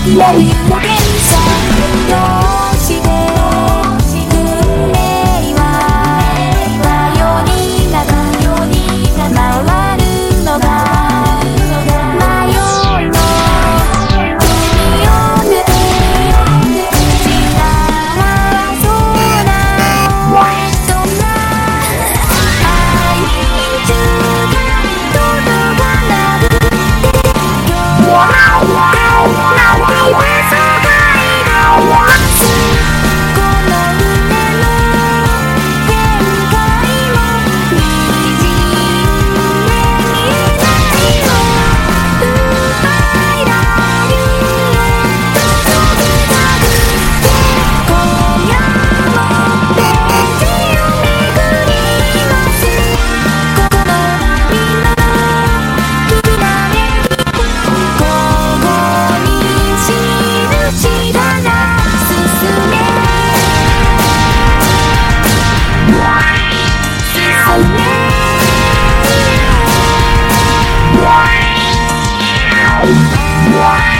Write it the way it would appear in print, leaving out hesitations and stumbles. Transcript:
くなる有限さどうして運命は真夜になく回るのか迷いの海を抜け散らそうなそんな愛につが届かなくてWhy?